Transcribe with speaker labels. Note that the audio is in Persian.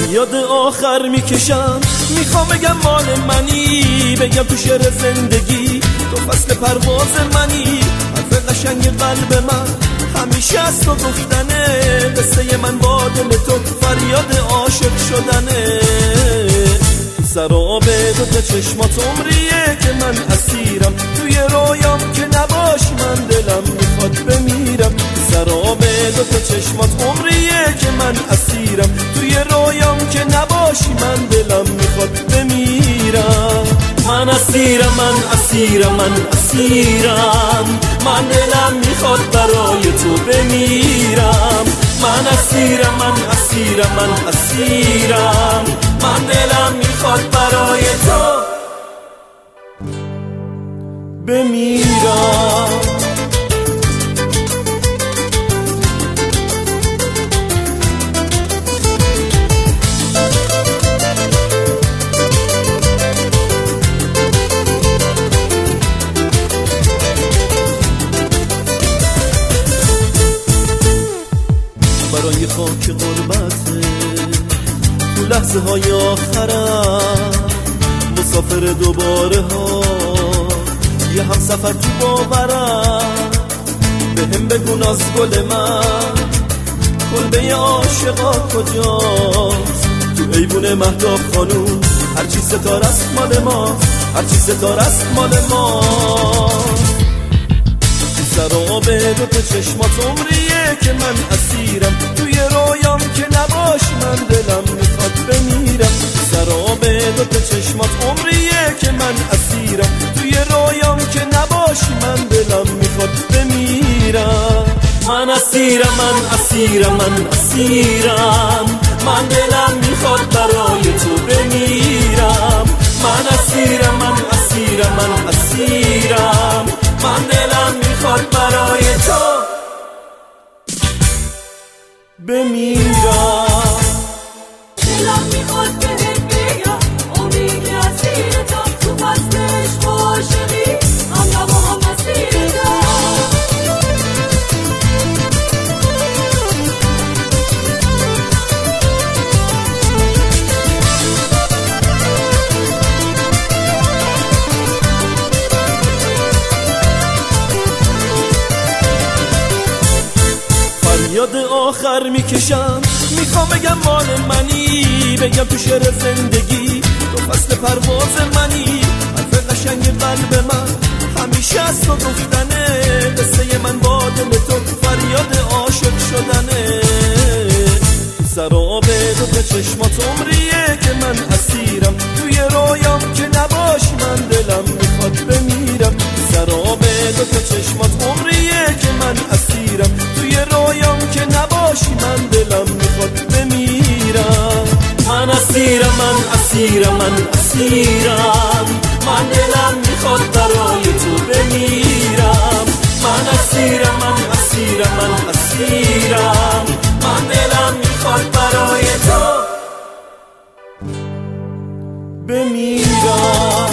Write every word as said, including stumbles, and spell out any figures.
Speaker 1: فریاد آخر میکشم، میخوام بگم مال منی، بگم تو شعر زندگی تو فصل پرواز منی. حرف قشنگ قلب من همیشه از تو گفتنه، قصه من با دل تو فریاد عاشق شدنه. تو سراب دوتا چشمات عمریه که من اسیرم، توی رویام که نباشی من دلم میخواد بمیرم. تو سراب دوتا چشمات عمریه که من اسیرم، توی رویام که نباشی من دلم میخواد بمیرم. من اسیرم من اسیرم من اسیرم، من دلم میخواد برای تو بمیرم. من اسیرم من اسیرم من اسیرم، من دلم میخواد برای تو بمیرم. برای خاک غربته تو لحظه های آخرم، مسافر دوباره ها یه هم سفر تو باورم. به هم بگو ناز گل من کلبه عاشقا کجاست؟ تو ایوون مهتاب خانون هرچی ستاره است مال ما، هرچی ستاره است مال ما. سراب دوتا چشمات عمریه که من اسیرم، توی رویام که نباشی من دلم میخواد بمیرم. سراب دوتا چشمات عمریه که من اسیرم، توی رویام که نباشی من دلم میخواد بمیرم. من اسیرم من اسیرم من اسیرم، من دلم میخواد برای تو بمیرم. من اسیرم من اسیرم من اسیرم، من دلم میخواد برای تو بمیرم.
Speaker 2: دلم میخواد بهت بگم امیدی اسیر تو، تو فصل عشق و عاشقی هم با هم اسیر
Speaker 1: یاد آخر میکشم، میخوام بگم مال منی، بگم تو شعر زندگی تو فصل پرواز منی. حرف قشنگ قلب من همیشه از تو گفتنه، قصه من با دل تو فریاد عاشق شدنه. تو سراب دوتا چشمات عمریه که من اسیرم، توی رویام که نباشی من دلم میخواد بمیرم. تو سراب دوتا چشمات عمریه که من اسیرم، توی رویام که نباشی من دلم میخواد بمیرم. من اسیرم من اسیرم من اسیرم، من دلم میخواد برای تو بمیرم. من اسیرم من اسیرم من اسیرم، من دلم میخواد برای تو بمیرم.